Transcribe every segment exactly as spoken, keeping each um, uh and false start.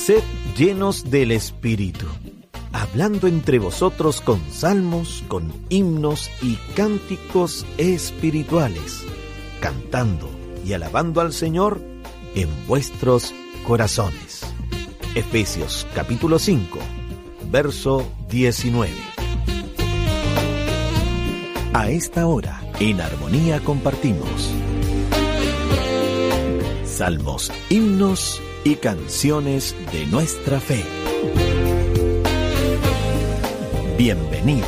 Sed llenos del Espíritu, hablando entre vosotros con salmos, con himnos y cánticos espirituales, cantando y alabando al Señor en vuestros corazones. Efesios capítulo cinco, verso diecinueve. A esta hora, en armonía compartimos salmos, himnos y canciones de nuestra fe. Bienvenidos.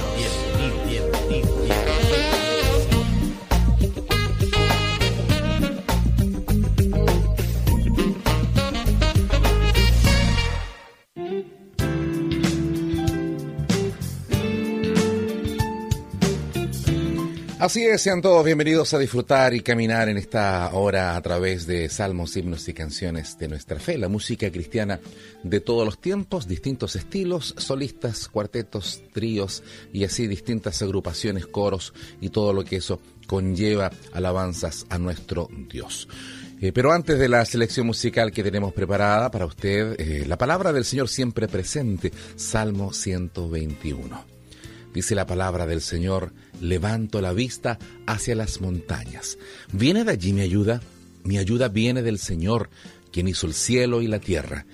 Así es, sean todos bienvenidos a disfrutar y caminar en esta hora a través de salmos, himnos y canciones de nuestra fe, la música cristiana de todos los tiempos, distintos estilos, solistas, cuartetos, tríos y así distintas agrupaciones, coros y todo lo que eso conlleva, alabanzas a nuestro Dios. Eh, pero antes de la selección musical que tenemos preparada para usted, eh, la palabra del Señor siempre presente, Salmo ciento veintiuno. Dice la palabra del Señor: levanto la vista hacia las montañas. ¿Viene de allí mi ayuda? Mi ayuda viene del Señor, quien hizo el cielo y la tierra.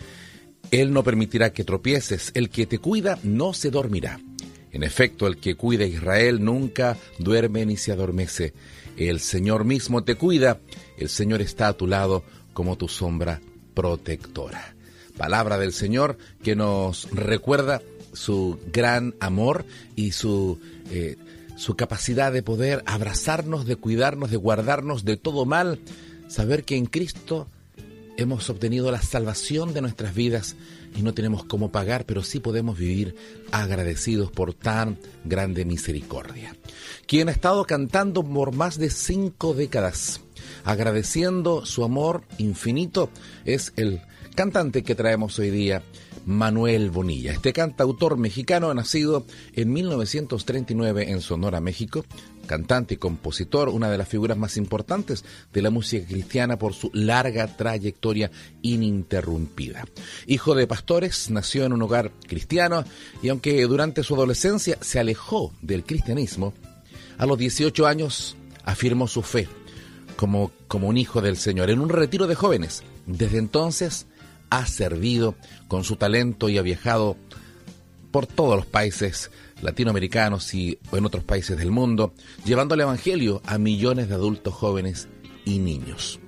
Él no permitirá que tropieces, el que te cuida no se dormirá. En efecto, el que cuida a Israel nunca duerme ni se adormece. El Señor mismo te cuida, el Señor está a tu lado como tu sombra protectora. Palabra del Señor que nos recuerda su gran amor y su, eh, su capacidad de poder abrazarnos, de cuidarnos, de guardarnos de todo mal. Saber que en Cristo hemos obtenido la salvación de nuestras vidas y no tenemos cómo pagar, pero sí podemos vivir agradecidos por tan grande misericordia. Quien ha estado cantando por más de cinco décadas, agradeciendo su amor infinito, es el cantante que traemos hoy día, Manuel Bonilla. Este cantautor mexicano, nacido en mil novecientos treinta y nueve en Sonora, México, cantante y compositor, una de las figuras más importantes de la música cristiana por su larga trayectoria ininterrumpida. Hijo de pastores, nació en un hogar cristiano y aunque durante su adolescencia se alejó del cristianismo, a los dieciocho años afirmó su fe como, como un hijo del Señor en un retiro de jóvenes. Desde entonces ha servido con su talento y ha viajado por todos los países latinoamericanos y en otros países del mundo, llevando el evangelio a millones de adultos jóvenes y niños.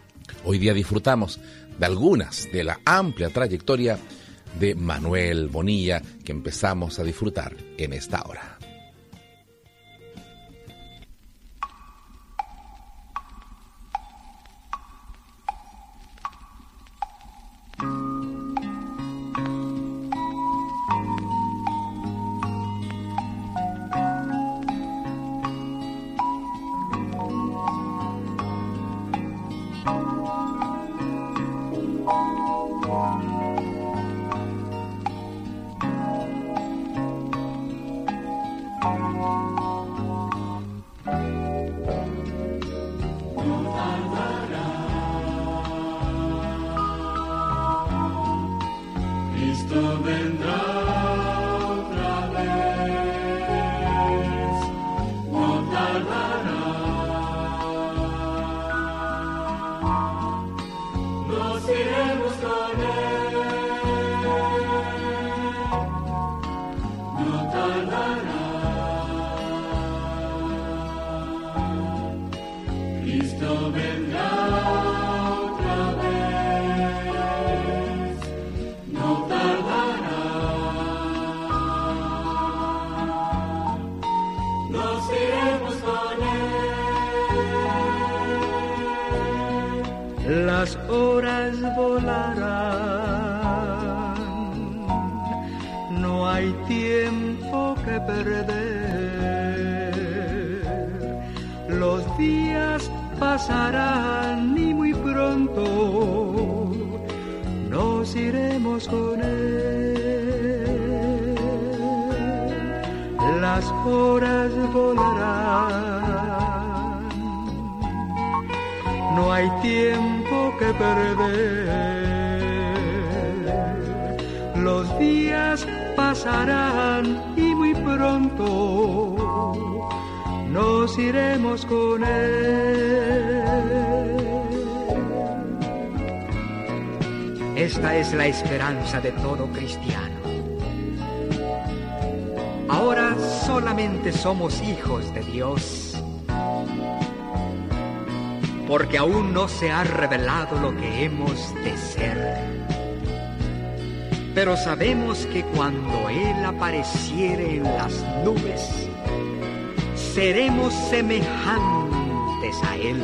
Hoy día disfrutamos de algunas de la amplia trayectoria de Manuel Bonilla que empezamos a disfrutar en esta hora. Las horas volarán, no hay tiempo que perder. Los días pasarán y muy pronto nos iremos con él. Las horas volarán, no hay tiempo que perder. los días pasarán y muy pronto nos iremos con Él. Esta es la esperanza de todo cristiano. Ahora solamente somos hijos de Dios, porque aún no se ha revelado lo que hemos de ser. Pero sabemos que cuando Él apareciere en las nubes, seremos semejantes a Él,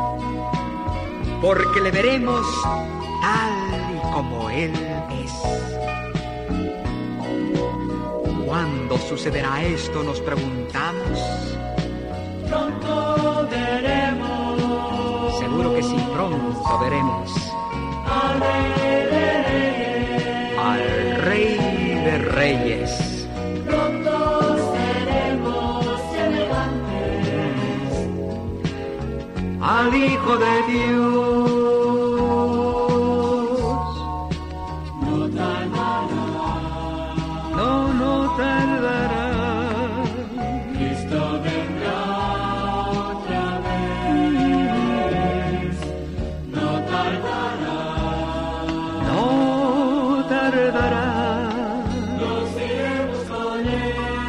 porque le veremos tal y como Él es. ¿Cuándo sucederá esto?, nos preguntamos. Pronto veremos. Seguro que sí, pronto veremos al Rey de Reyes. Al Rey de Reyes. Pronto seremos semejantes al Hijo de Dios. No tardará. No, no tardará. Cristo vendrá otra vez. No tardará. No tardará. Nos iremos con Él.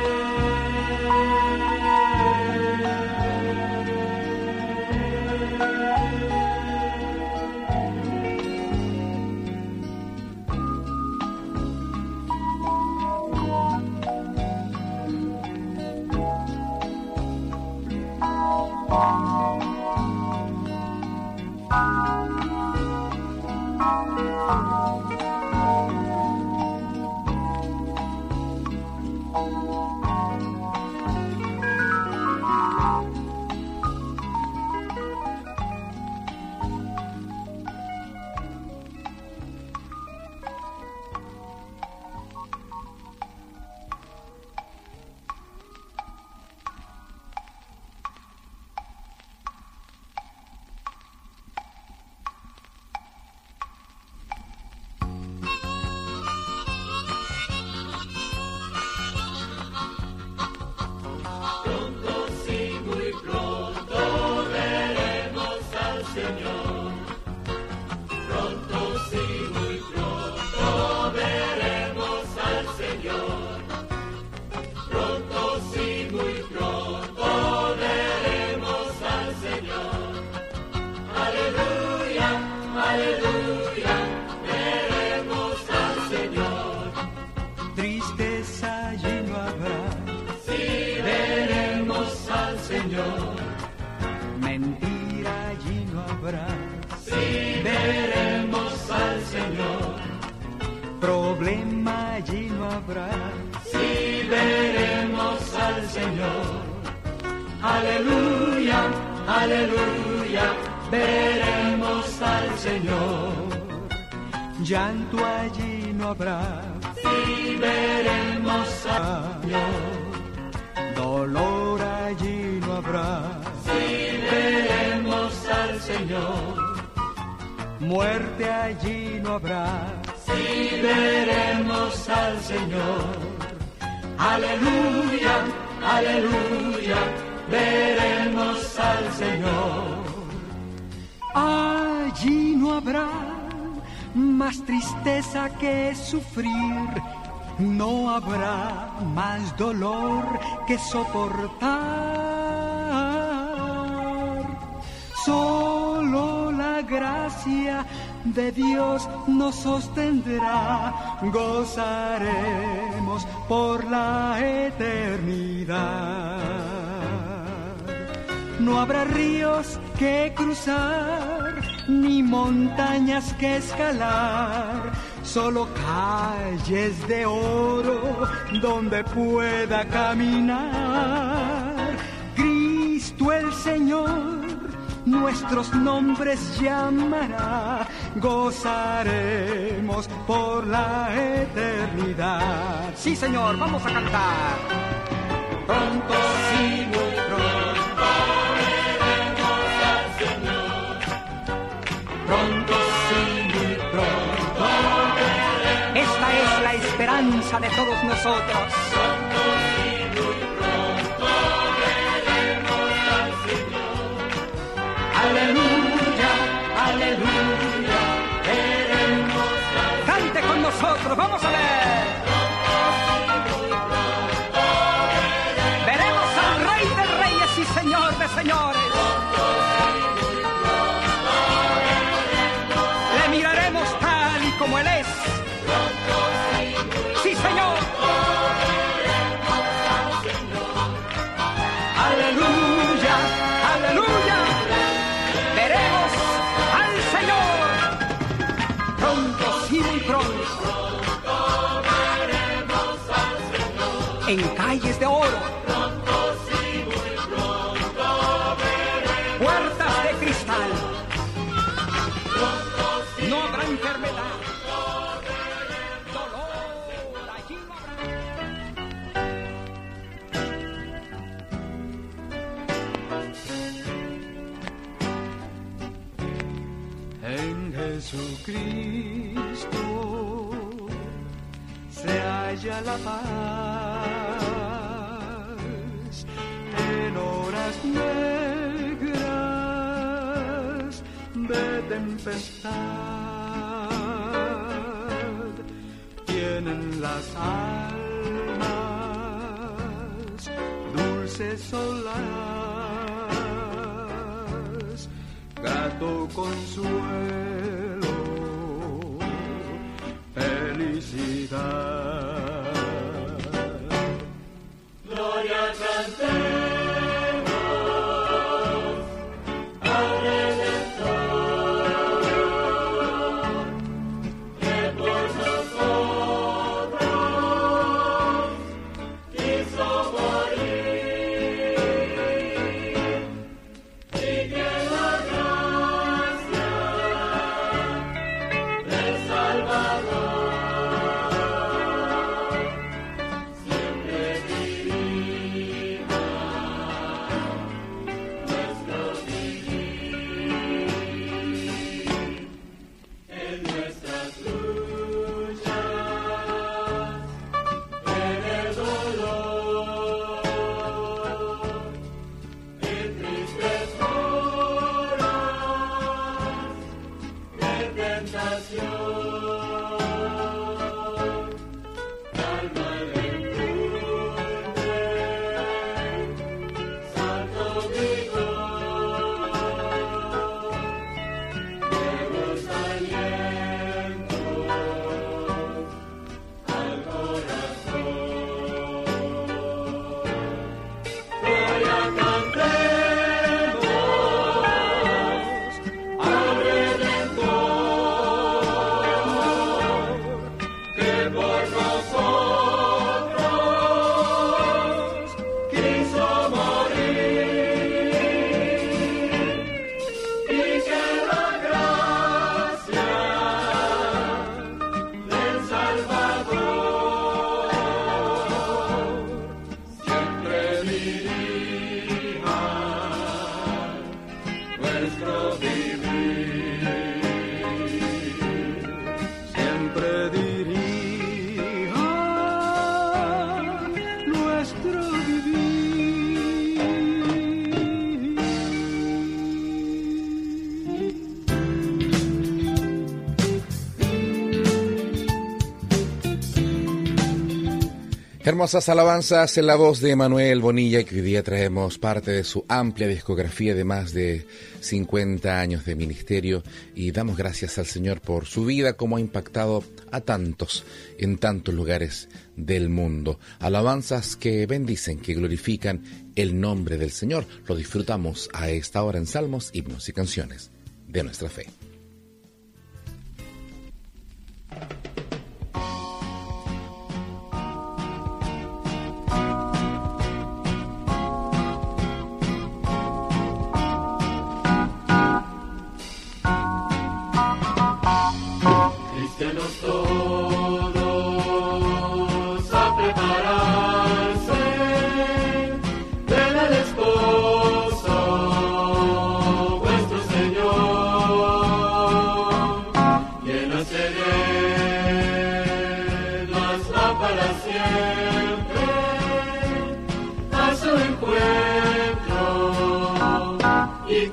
Tristeza allí no habrá. Sí, veremos al Señor. Mentira allí no habrá. Sí, veremos al Señor. Problema allí no habrá. Sí, veremos al Señor. Aleluya, aleluya, veremos al Señor. Llanto allí no habrá. Sí, veremos al Señor. Dolor allí no habrá. Sí, veremos al Señor. Muerte allí no habrá. Sí, veremos al Señor. Aleluya, aleluya, veremos al Señor. Allí no habrá más tristeza que sufrir, no habrá más dolor que soportar. Solo la gracia de Dios nos sostendrá, gozaremos por la eternidad. No habrá ríos que cruzar, ni montañas que escalar, solo calles de oro donde pueda caminar. Cristo el Señor nuestros nombres llamará, gozaremos por la eternidad. Sí, Señor, vamos a cantar. Pronto, sí, muy pronto veremos al Señor. Pronto, sí, muy pronto veremos. Esta es la esperanza de todos nosotros. Aleluya, aleluya, veremos. Cante con nosotros, vamos a ver. Veremos al Rey de Reyes y Señor de Señores. Le miraremos tal y como Él es. Sí, Señor. Aleluya, aleluya. Veremos al Señor. Pronto, sí, muy pronto. En calles de oro. Puertas de cristal. No habrá enfermedad. Dolor. Allí no habrá. En Jesucristo se halla la paz en horas negras de tempestad. Tienen las almas dulces solas, grato consuelo, felicidad. Gloria cantemos al Redentor, que por nosotros quiso morir, y que la gracia del Salvador siempre dirija nuestro vivir. En nuestras luchas, en el dolor, en tristes horas de tentación, calma del mundo, santo vigor, nuevos alientos al corazón. Gloria cantemos al Redentor, que por nosotros quiso morir, y que la gracia del Salvador siempre dirija nuestro vivir, siempre dirija nuestro Hermosas alabanzas en la voz de Manuel Bonilla, que hoy día traemos parte de su amplia discografía de más de cincuenta años de ministerio, y damos gracias al Señor por su vida, como ha impactado a tantos en tantos lugares del mundo. Alabanzas que bendicen, que glorifican el nombre del Señor. Lo disfrutamos a esta hora en Salmos, Himnos y Canciones de Nuestra Fe. Cristianos todos a prepararse, ven al esposo, vuestro Señor.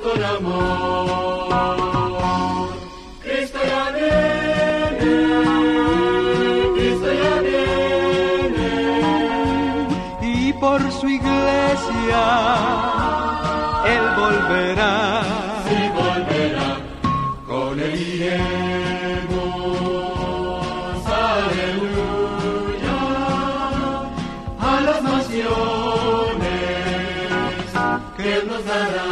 con amor. Cristo ya viene, Cristo ya viene, y por su iglesia Él volverá. sí volverá, con él iremos, aleluya, a las naciones que Él nos dará.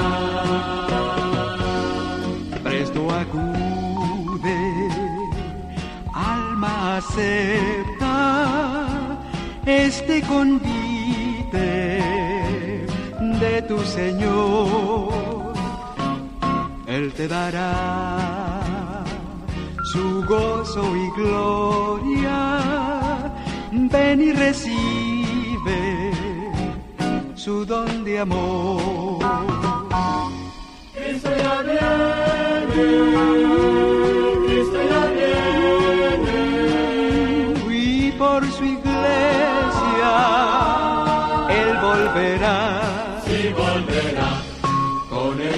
Presto acude, alma acepta este convite de tu Señor. Él te dará su gozo y gloria. Ven y recibe su don de amor. Cristo ya viene, Cristo ya viene, Y por su iglesia Él volverá. sí volverá, con él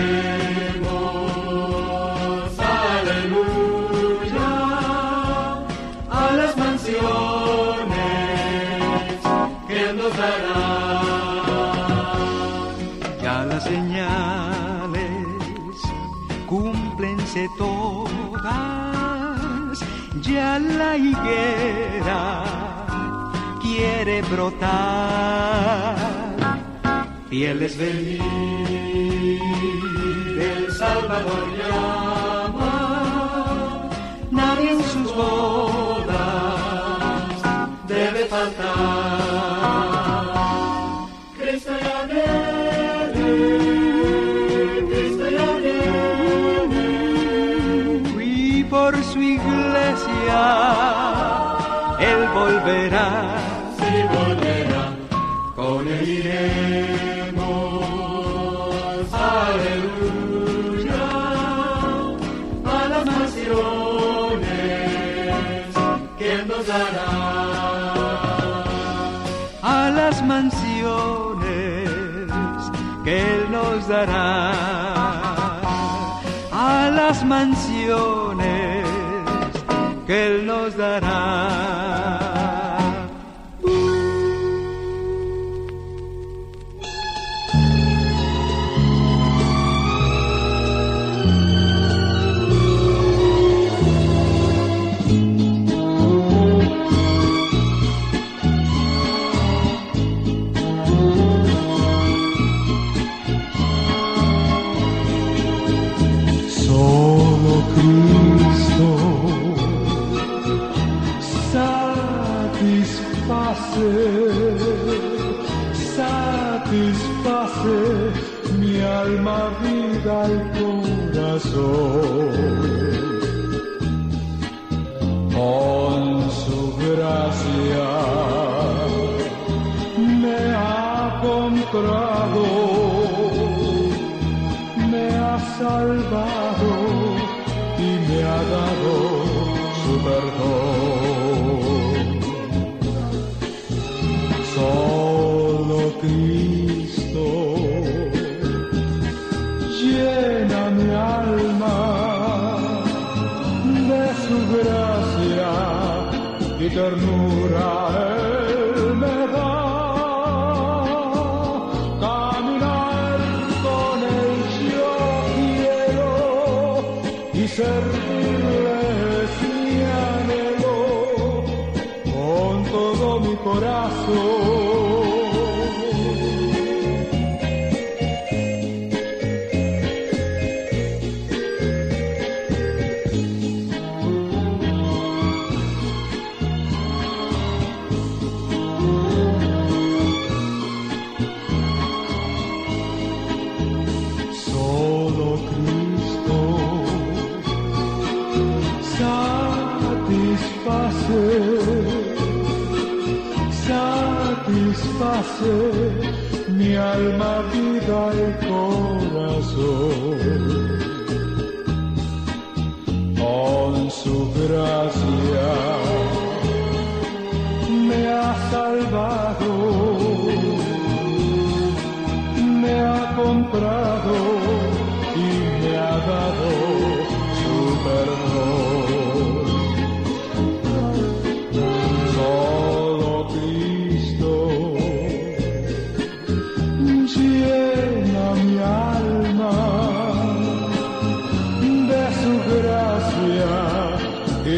iremos, aleluya, a las mansiones que Él nos dará. Ya las señales cúmplense todas, ya la higuera quiere brotar. Fieles Venid, el Salvador llama, nadie en sus bodas debe faltar. Cristo ya viene, Cristo ya viene, y por su iglesia Él volverá. sí volverá, con él iremos, aleluya, a las naciones que Él nos dará. A las mansiones que Él nos dará, a las mansiones que Él nos dará. Satisface mi alma, vida y corazón. Con su gracia me ha comprado, me ha salvado y me ha dado su perdón. Solo Cristo llena mi alma de su gracia y ternura. Él me da caminar con él, yo quiero, y servirle es mi anhelo con todo mi corazón. Satisface mi alma, vida y corazón. Con su gracia me ha salvado, me ha comprado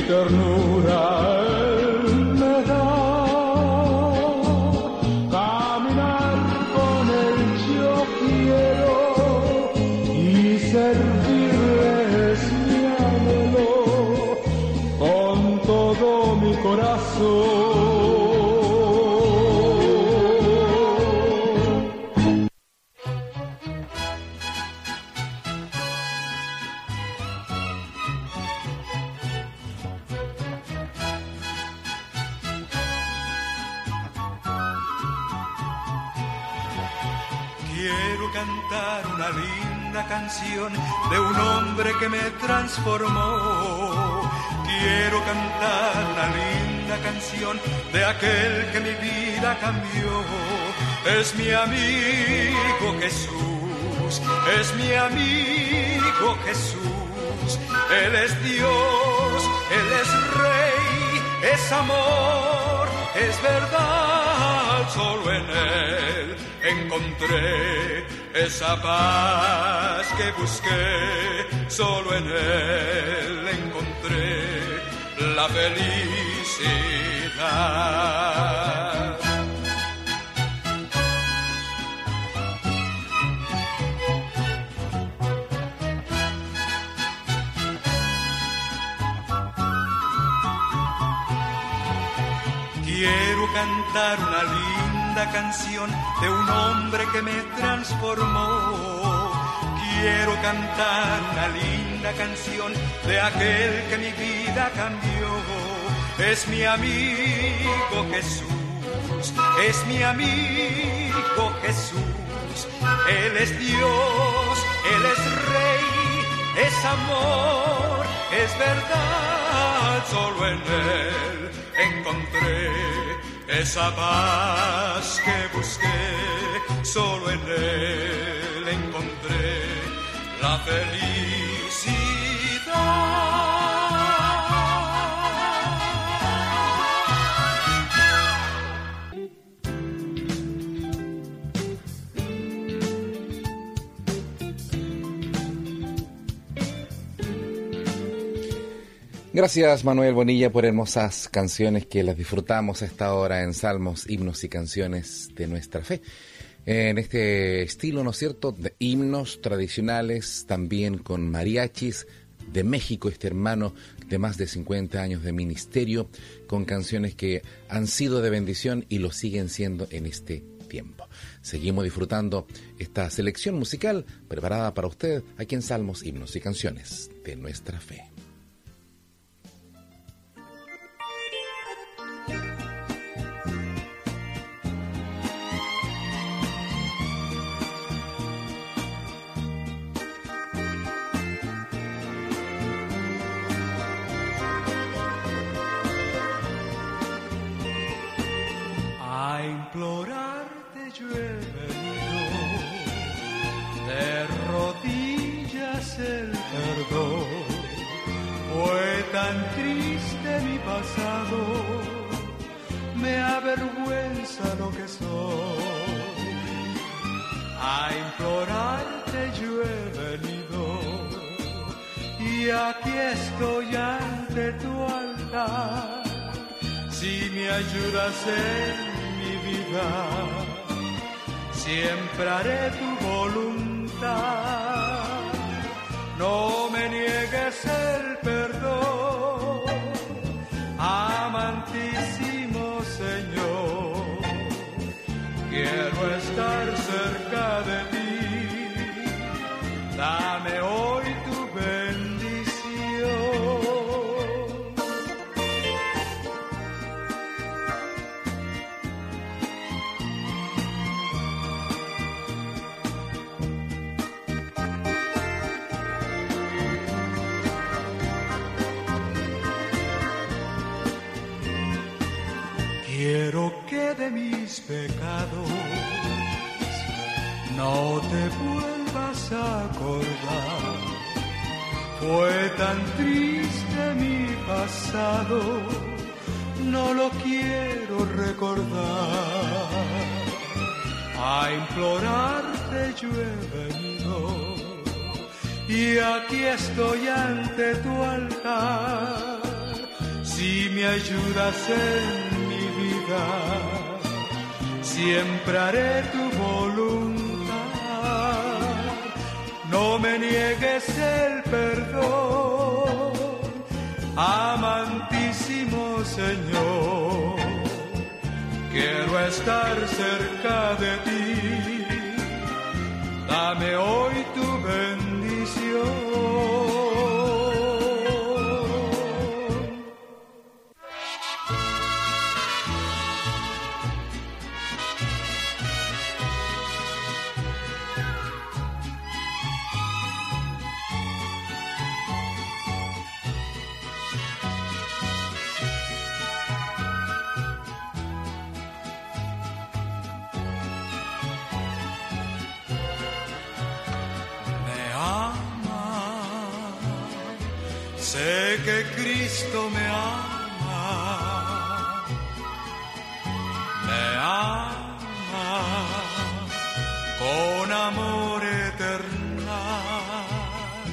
ternura Él me da. Caminar con Él yo quiero y servirle es mi anhelo con todo mi corazón. Quiero cantar una linda canción de un hombre que me transformó. Quiero cantar una linda canción de aquel que mi vida cambió. Es mi amigo Jesús, es mi amigo Jesús. Él es Dios, Él es Rey, es amor, es verdad. Solo en Él encontré esa paz que busqué, solo en Él encontré la felicidad. Quiero cantar una linda canción de un hombre que me transformó. Quiero cantar una linda canción de aquel que mi vida cambió. Es mi amigo Jesús, es mi amigo Jesús. Él es Dios, Él es Rey, es amor, es verdad. Solo en Él encontré esa paz que busqué, solo en Él encontré la felicidad. Gracias, Manuel Bonilla, por hermosas canciones que las disfrutamos a esta hora en Salmos, Himnos y Canciones de Nuestra Fe. En este estilo, ¿no es cierto?, de himnos tradicionales, también con mariachis de México, este hermano de más de cincuenta años de ministerio, con canciones que han sido de bendición y lo siguen siendo en este tiempo. Seguimos disfrutando esta selección musical preparada para usted aquí en Salmos, Himnos y Canciones de Nuestra Fe. Implorarte yo he venido, de rodillas el perdón. Fue tan triste mi pasado, me avergüenza lo que soy. A implorarte yo he venido, y aquí estoy ante tu altar. Si me ayudas en vida, siempre haré tu voluntad. No me niegues el perdón, amantísimo Señor. Quiero estar cerca de ti, dame hoy tu bendición. Quiero que de mis pecados no te vuelvas a acordar. Fue tan triste mi pasado, no lo quiero recordar. A implorarte yo he venido, y aquí estoy ante tu altar. si me ayudas en mi vida, siempre haré tu voluntad. No me niegues el perdón, amantísimo Señor. Quiero estar cerca de ti, dame hoy tu bendición. Sé que Cristo me ama, me ama con amor eternal.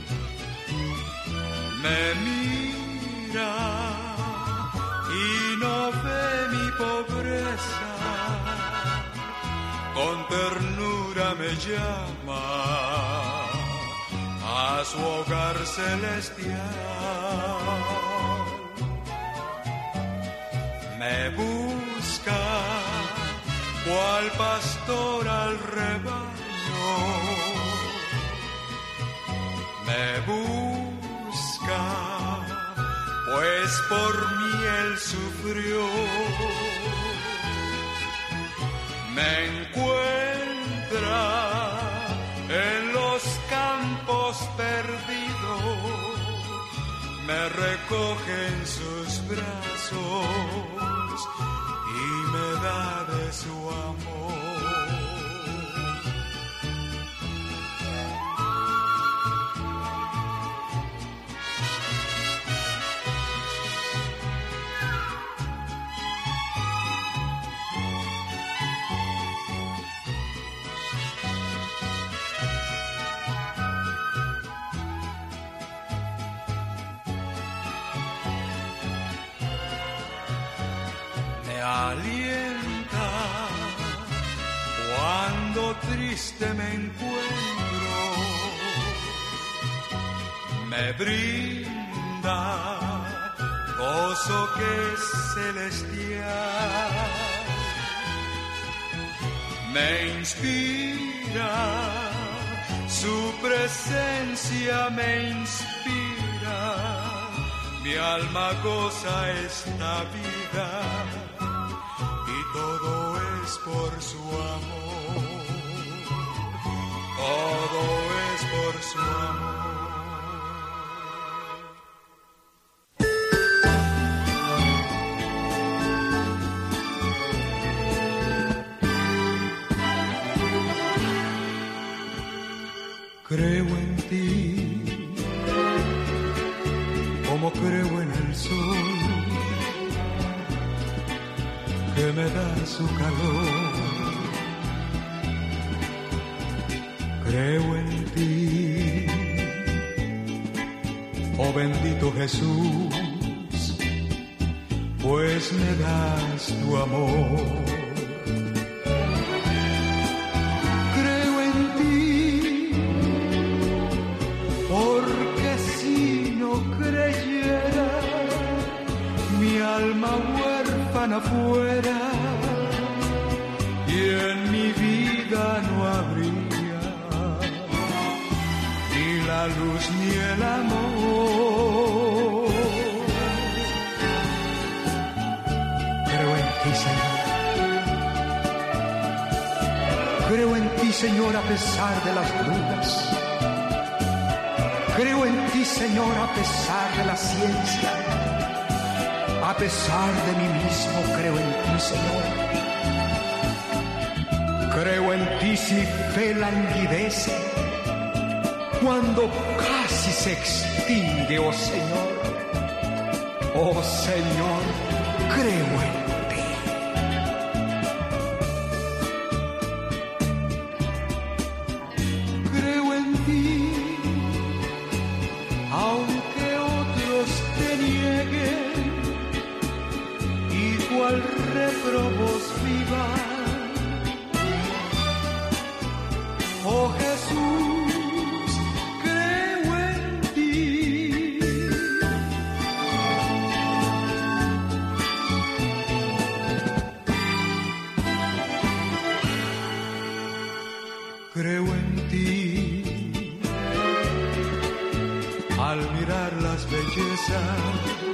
Me mira y no ve mi pobreza, con ternura me llama a su hogar celestial. Me busca cual pastor al rebaño, me busca pues por mí él sufrió. Me encuentra en los campos perdidos, me recoge en sus brazos y me da de su amor. Alienta cuando triste me encuentro, me brinda gozo que es celestial, me inspira su presencia, me inspira, mi alma goza esta vida. Todo es por su amor, todo es por su amor. Creo en ti, como creo en el sol, que me da su calor. Creo en ti, oh bendito Jesús, pues me das tu amor. Creo en ti, porque si no creyera, mi alma huérfana fuera y en mi vida no habría ni la luz ni el amor. Creo en ti, Señor. Creo en ti, Señor, a pesar de las dudas. Creo en ti, Señor, a pesar de la ciencia. A pesar de mí mismo, creo en ti, Señor. Creo en ti si mi fe languidece, cuando casi se extingue, oh Señor. Oh Señor, creo en ti. Creo en ti, aunque otros te nieguen probos vivan. Oh Jesús, creo en ti. Creo en ti. Al mirar las bellezas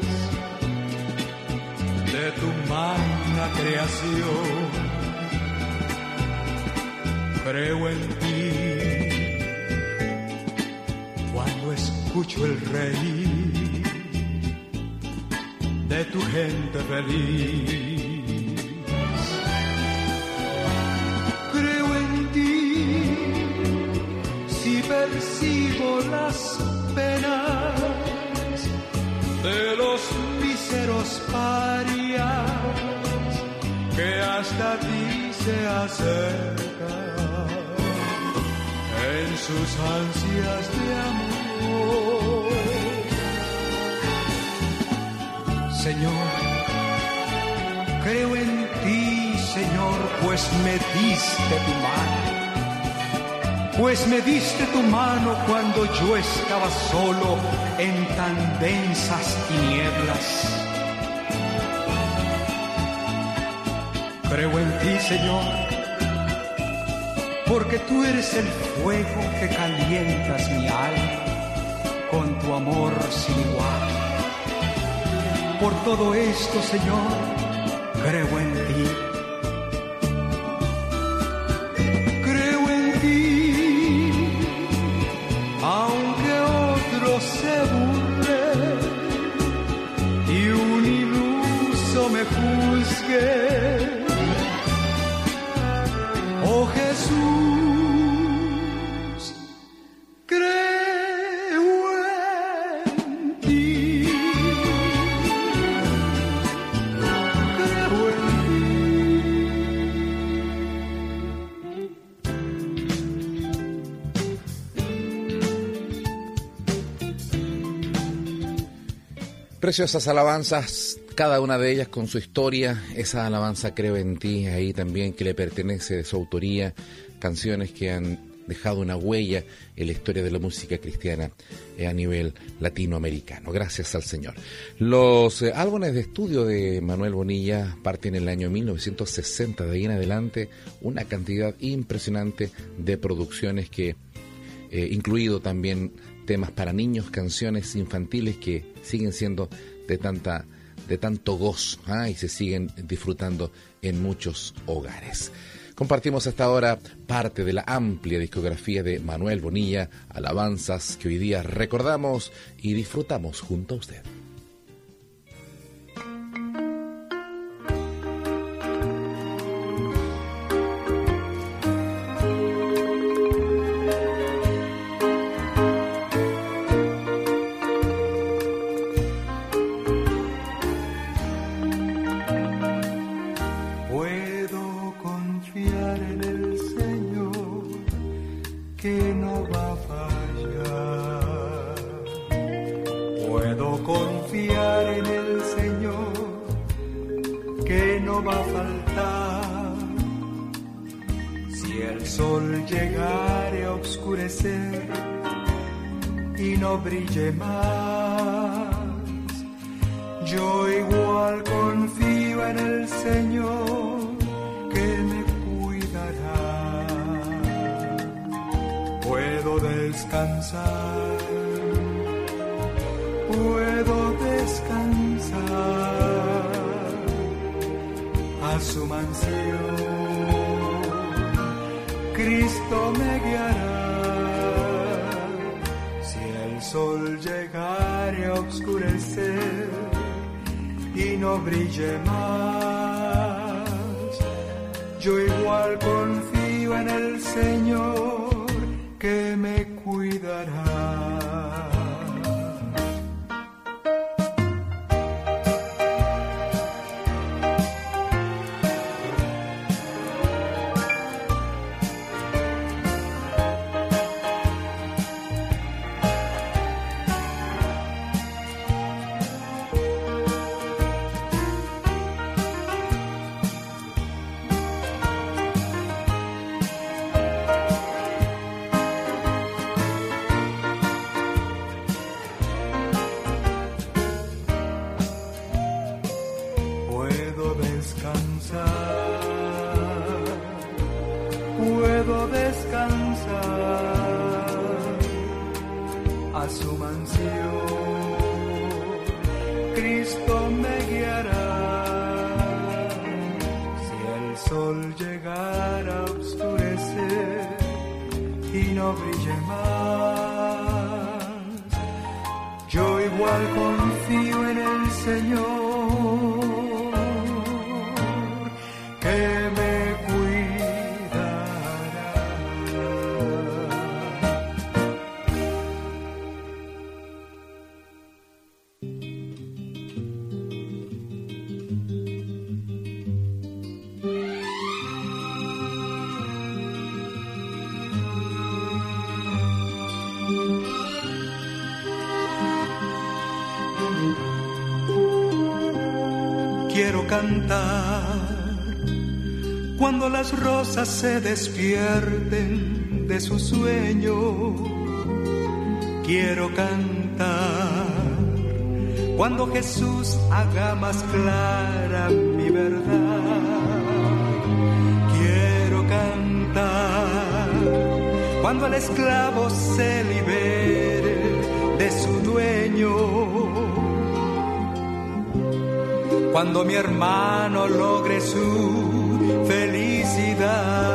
de tu magna creación, creo en ti. Cuando escucho el reír de tu gente feliz, creo en ti. Si percibo las penas de los míseros parias que hasta ti se acercan en sus ansias de amor. Señor, creo en ti, Señor, pues me diste tu mano. Pues me diste tu mano cuando yo estaba solo en tan densas tinieblas. Creo en ti, Señor, porque tú eres el fuego que calientas mi alma con tu amor sin igual. Por todo esto, Señor, creo en ti. Creo en ti, aunque otro se burle y un iluso me juzgue. Oh Jesús, creo en ti, creo en ti. Preciosas alabanzas, cada una de ellas con su historia. Esa alabanza Creo en ti, ahí también que le pertenece de su autoría, canciones que han dejado una huella en la historia de la música cristiana a nivel latinoamericano. Gracias al Señor. Los eh, álbumes de estudio de Manuel Bonilla parten en el año mil novecientos sesenta, de ahí en adelante una cantidad impresionante de producciones que, eh, incluido también temas para niños, canciones infantiles que siguen siendo de tanta de tanto gozo, ¿ah? Y se siguen disfrutando en muchos hogares. Compartimos hasta ahora parte de la amplia discografía de Manuel Bonilla, alabanzas que hoy día recordamos y disfrutamos junto a usted. Y no brille más, yo igual confío en el Señor que me cuidará. Puedo descansar, puedo descansar a su mansión. Cristo me guiará. El sol llegare a oscurecer y no brille más, yo igual confío en el Señor que me cuidará. a su mansión. Cristo me guiará. Si el sol llegara a oscurecer y no brille más, yo igual confío en el Señor, que me cuidará. Quiero cantar cuando las rosas se despierten de su sueño. Quiero cantar cuando Jesús haga más clara mi verdad. Quiero cantar cuando el esclavo se libere de su dueño. Cuando mi hermano logre su felicidad,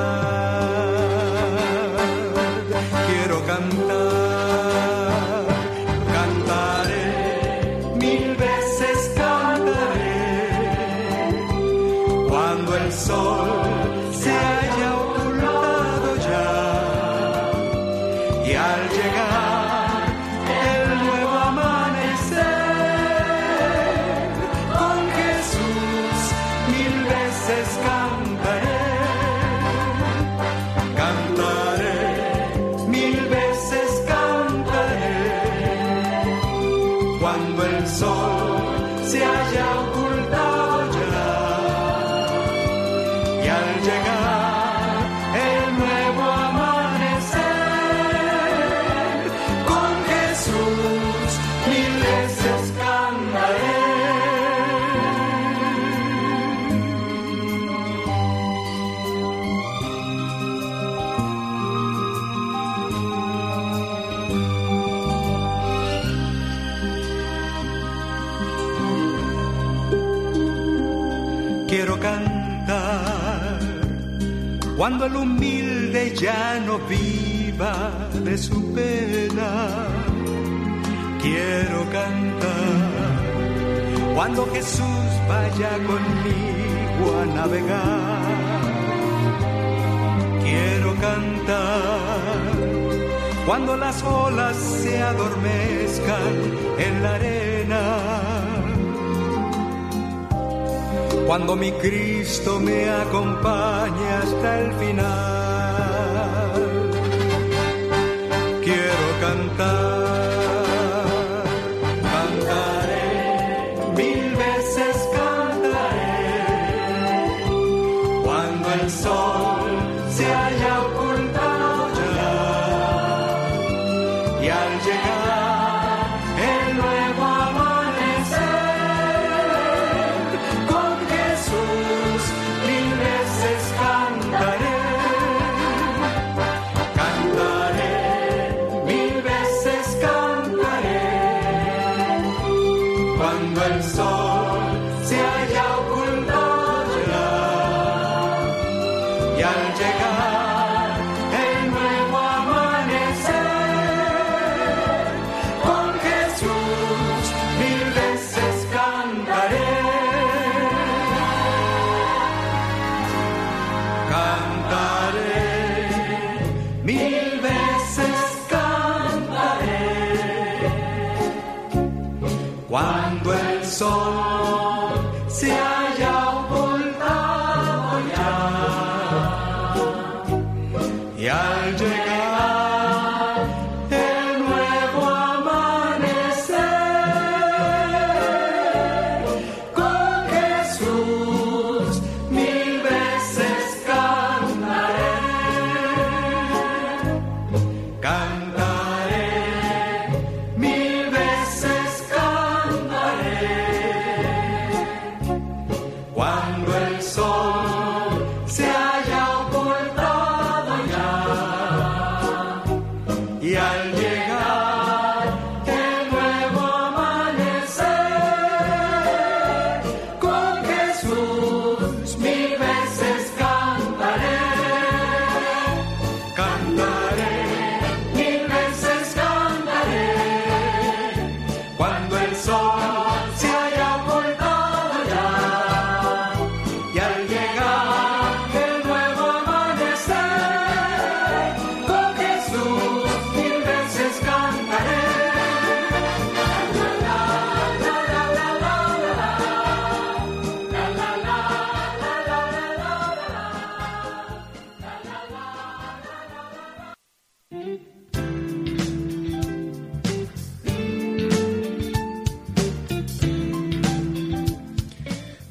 quiero cantar, cantaré, mil veces cantaré, cuando el sol se haya ocultado ya, y al llegar el nuevo amanecer, cantaré, cantaré, mil veces cantaré, cuando el sol se haya ocultado ya, y al llegar el nuevo amanecer, con Jesús mil veces cantaré. Quiero cantar cuando el humilde ya no viva de su pena. Quiero cantar cuando Jesús vaya conmigo a navegar. Quiero cantar cuando las olas se adormezcan en la arena. Cuando mi Cristo me acompañe hasta el final, quiero cantar, cantaré, mil veces cantaré, cuando el sol se haya ocultado ya, y al llegar el nuevo amanecer, mil veces cantaré, cantaré, mil veces cantaré, cuando el sol se haya ocultado ya, y al llegar el nuevo amanecer, con Jesús mil veces cantaré. Cantaré, mil veces cantaré, cuando el sol se haya ocultado ya, y al llegar el nuevo amanecer, con Jesús mil veces cantaré, cantaré, mil veces cantaré, cuando el sol se haya ocultado ya, y al llegar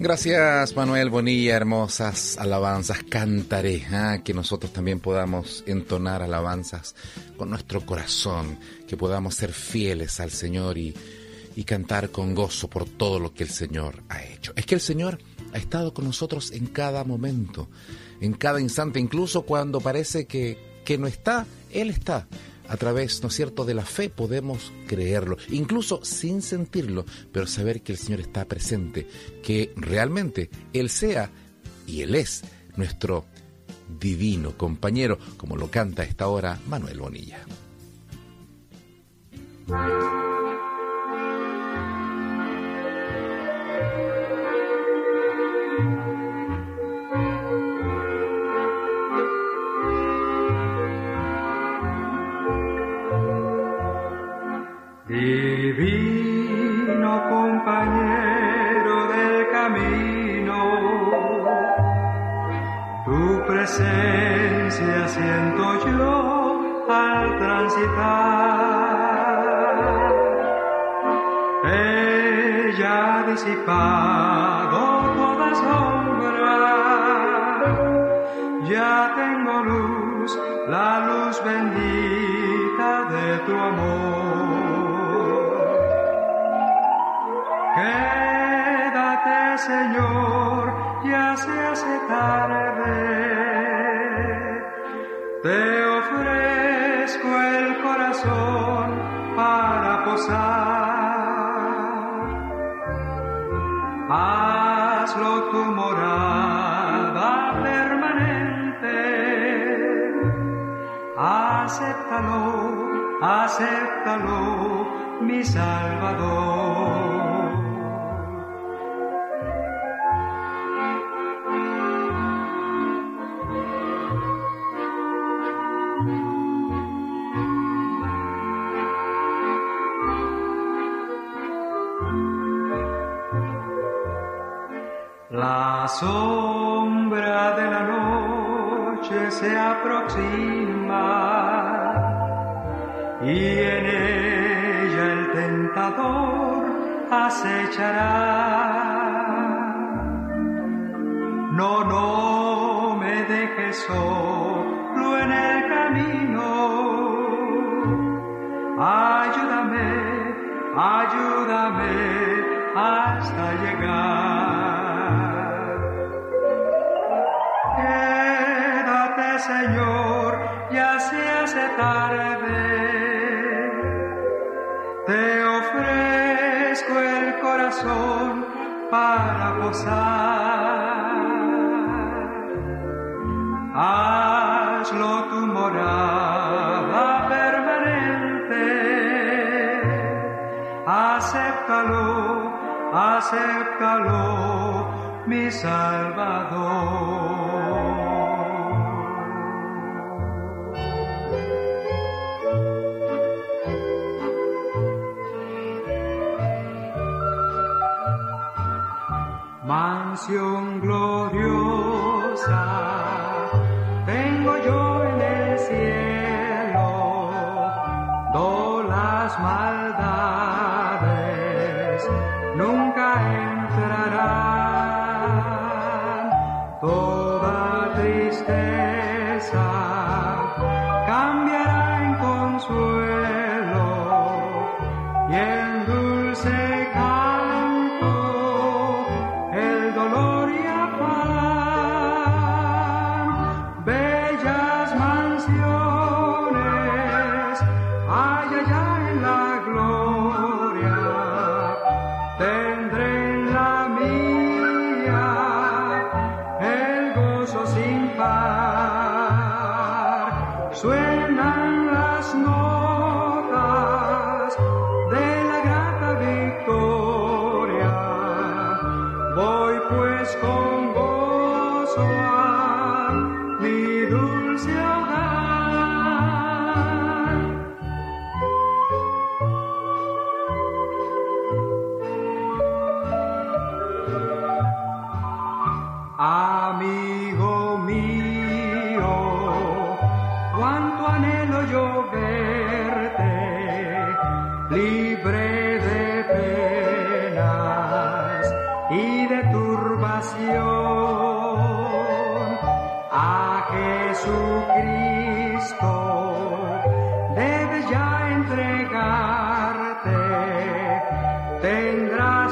Gracias, Manuel Bonilla. Hermosas alabanzas cantaré, ¿eh? Que nosotros también podamos entonar alabanzas con nuestro corazón, que podamos ser fieles al Señor y, y cantar con gozo por todo lo que el Señor ha hecho. Es que el Señor ha estado con nosotros en cada momento, en cada instante, incluso cuando parece que, que no está, Él está. A través, ¿no es cierto?, de la fe podemos creerlo, incluso sin sentirlo, pero saber que el Señor está presente, que realmente Él sea y Él es nuestro divino compañero, como lo canta a esta hora Manuel Bonilla. Divino compañero del camino, tu presencia siento yo al transitar. Ella ha disipado toda sombra, ya tengo luz, la luz bendita de tu amor. Quédate, Señor, ya se hace tarde. Te ofrezco el corazón para posar. Hazlo tu morada permanente. Acéptalo, acéptalo, mi Salvador. La sombra de la noche se aproxima y en ella el tentador acechará. No, no me dejes solo en el camino. Ayúdame, ayúdame hasta llegar. Quédate, Señor, ya se hace tarde. Te ofrezco el corazón para posar. Hazlo tu morada permanente. Acéptalo, acéptalo, mi Salvador. Mansión gloriosa tengo yo en el cielo, do las maldades nunca entrarán. Toda tristeza cambiará en consuelo y en dulce canto el dolor y afán. Bellas mansiones hay allá en la gloria, tendré en la mía el gozo sin par. Suenan las notas de la grata victoria. Voy pues con gozo a mi dulce hogar. Amigo mío, cuánto anhelo yo verte, libre de penas y de turbaciones. ya entregarte, tendrás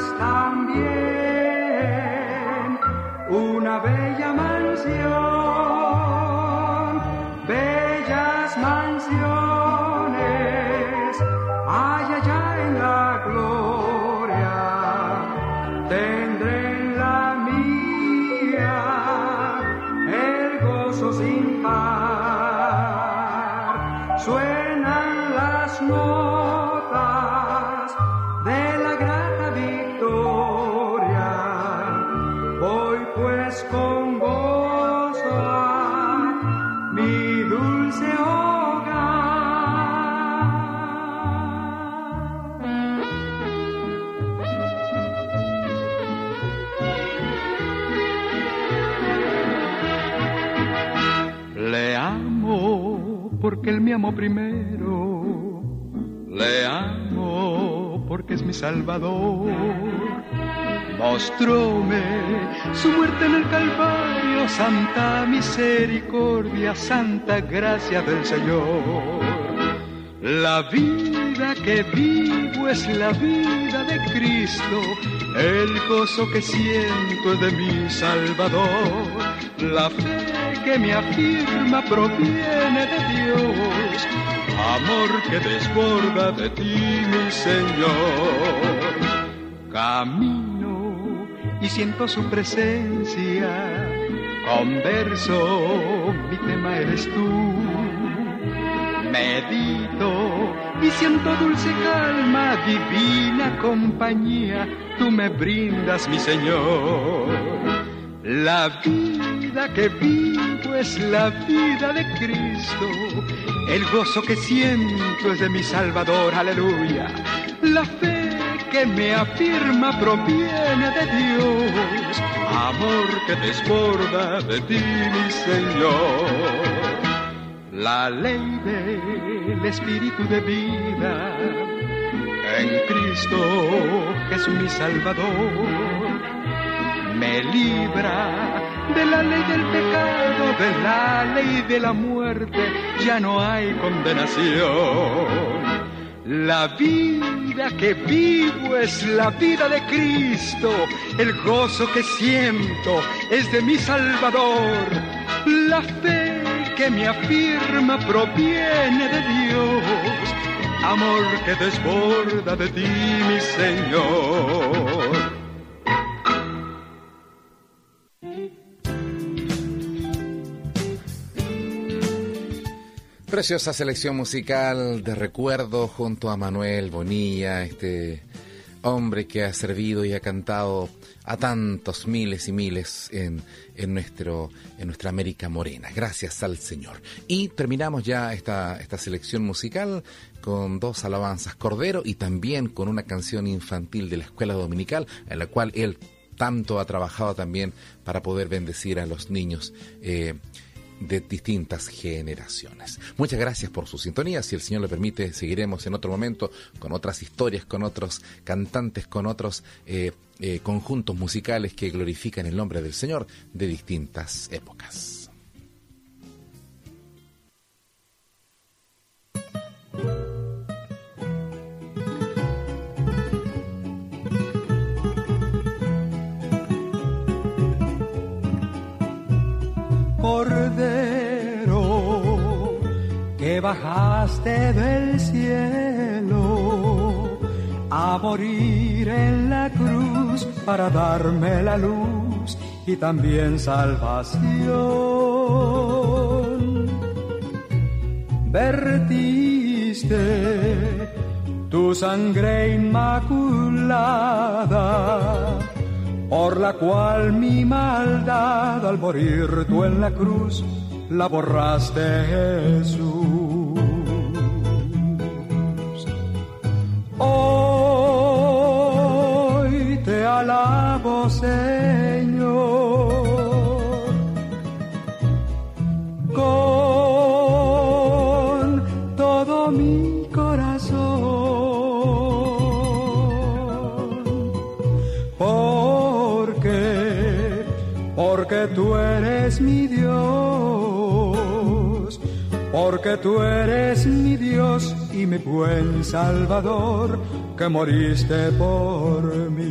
también una bella mansión, bellas mansiones, hay allá en la gloria, tendré en la mía el gozo sin par. Suenan las notas de la grata victoria, voy pues con gozo a mi dulce hogar. Le amo porque él me amó primero, le amo porque es mi salvador. Mostróme su muerte en el Calvario, santa misericordia, santa gracia del Señor. La vida que vivo es la vida de Cristo, el gozo que siento es de mi Salvador. La fe que me afirma proviene de Dios, amor que desborda de ti, mi Señor. Camino y siento su presencia, converso, mi tema eres tú. Medito y siento dulce calma, divina compañía, tú me brindas, mi Señor. La vida que vivo es la vida de Cristo, el gozo que siento es de mi Salvador, aleluya. La fe que me afirma proviene de Dios, amor que desborda de ti, mi Señor. La ley del Espíritu de vida en Cristo, que es mi Salvador, me libra de la ley del pecado, de la ley de la muerte, ya no hay condenación. La vida que vivo es la vida de Cristo, el gozo que siento es de mi Salvador. La fe que me afirma proviene de Dios, amor que desborda de ti, mi Señor. Preciosa selección musical de recuerdo junto a Manuel Bonilla, este hombre que ha servido y ha cantado a tantos miles y miles en, en, nuestro, en nuestra América morena. Gracias al Señor. Y terminamos ya esta, esta selección musical con dos alabanzas, Cordero, y también con una canción infantil de la escuela dominical, en la cual él tanto ha trabajado también para poder bendecir a los niños eh, de distintas generaciones. Muchas gracias por su sintonía. Si el Señor le permite, seguiremos en otro momento con otras historias, con otros cantantes, con otros eh, eh, conjuntos musicales que glorifican el nombre del Señor de distintas épocas. Cordero, que bajaste del cielo a morir en la cruz para darme la luz y también salvación. Vertiste tu sangre inmaculada, por la cual mi maldad al morir tú en la cruz la borraste, Jesús. Hoy te alabo, Señor, con todo mi corazón. Porque tú eres mi Dios, porque tú eres mi Dios y mi buen Salvador, que moriste por mí.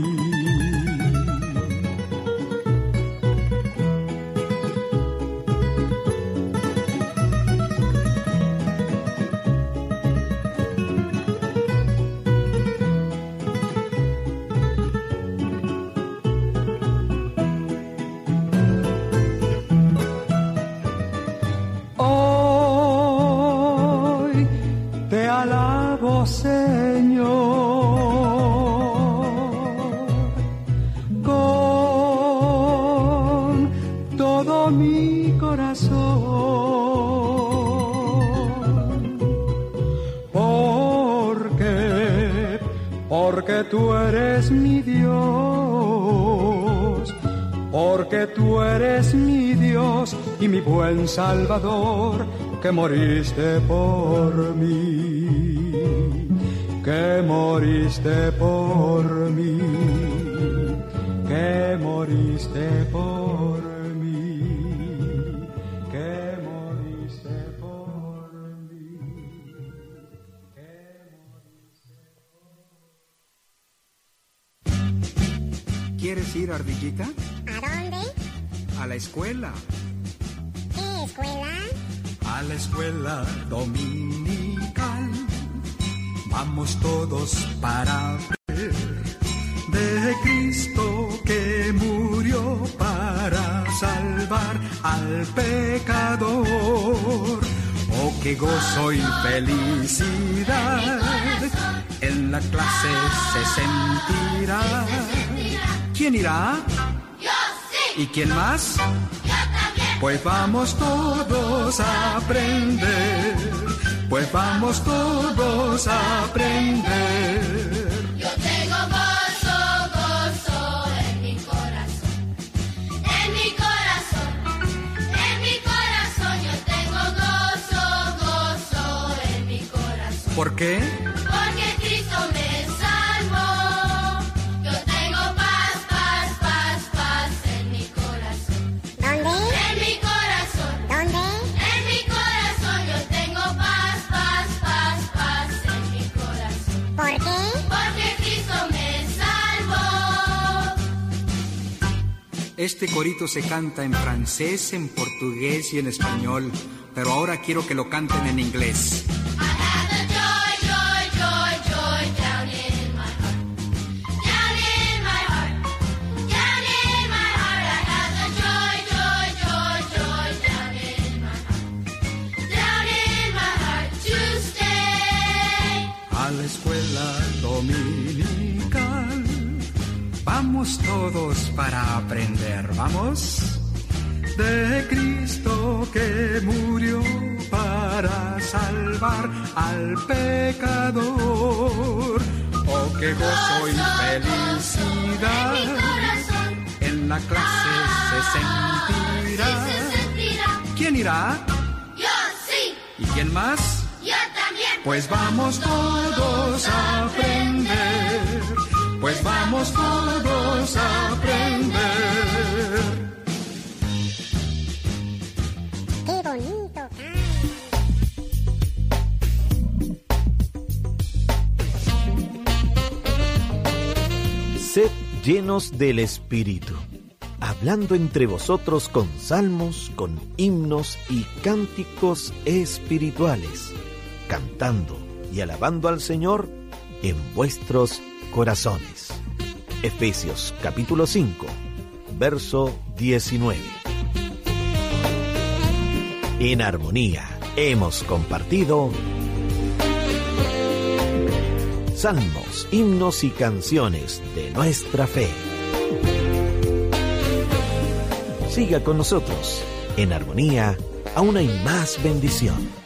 Señor, con todo mi corazón, porque, porque tú eres mi Dios, porque tú eres mi Dios y mi buen Salvador, que moriste por mí. Que moriste por mí, que moriste por mí, que moriste por mí, que moriste por mí. ¿Quieres ir, ardillita? ¿A dónde? A la escuela. ¿Qué escuela? A la escuela dominical. Vamos todos para ver de Cristo que murió para salvar al pecador. Oh, qué gozo y felicidad en la clase se sentirá. ¿Quién irá? Yo sí. ¿Y quién más? Yo también. Pues vamos todos a aprender. Pues vamos todos a aprender. Yo tengo gozo, gozo en mi corazón. En mi corazón, en mi corazón. Yo tengo gozo, gozo en mi corazón. ¿Por qué? Porque Cristo me salvó. Yo tengo paz, paz, paz, paz en mi corazón. ¿Dónde? En mi corazón. ¿Dónde? En mi corazón yo tengo paz. ¿Por qué? Porque Cristo me salvó. Este corito se canta en francés, en portugués y en español, pero ahora quiero que lo canten en inglés. I have the joy, joy, joy, joy down in my heart. Down in my heart. Down in my heart. I have the joy, joy, joy, joy down in my heart. Down in my heart to stay. A la escuela dominical vamos todos para aprender, vamos, de Cristo que murió para salvar al pecador. Oh, qué gozo y felicidad en la clase se sentirá. ¿Quién irá? Yo sí. ¿Y quién más? Yo también. Pues vamos todos a aprender, pues vamos todos a aprender. ¡Qué bonito! Sed llenos del Espíritu, hablando entre vosotros con salmos, con himnos y cánticos espirituales, cantando y alabando al Señor en vuestros corazones. Efesios capítulo cinco, verso diecinueve. En armonía hemos compartido salmos, himnos y canciones de nuestra fe. Siga con nosotros. En armonía aún hay más bendición.